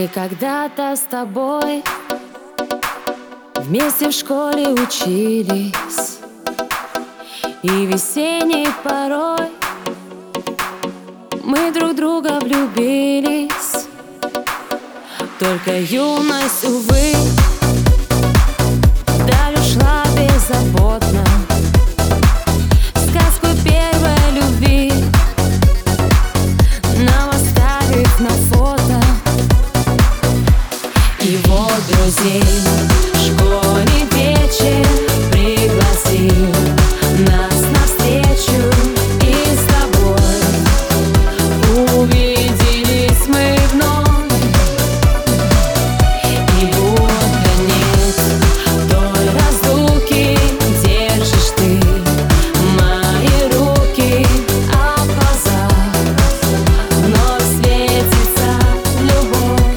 Мы когда-то с тобой вместе в школе учились, и весенней порой мы друг друга влюбились. Только юность, увы, вдаль ушла беззаботно. Сказку первой любви нам оставив на фото. И вот друзей в школе вечер пригласил нас навстречу, и с тобой увиделись мы вновь. И будто нет той разлуки, держишь ты мои руки, а в глазах вновь светится любовь.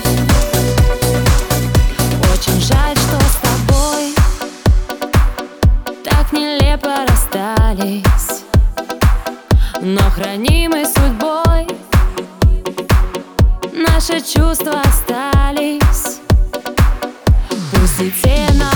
Очень жаль, что с тобой так нелепо расстались, но хранимы судьбой наши чувства остались. Пусть и те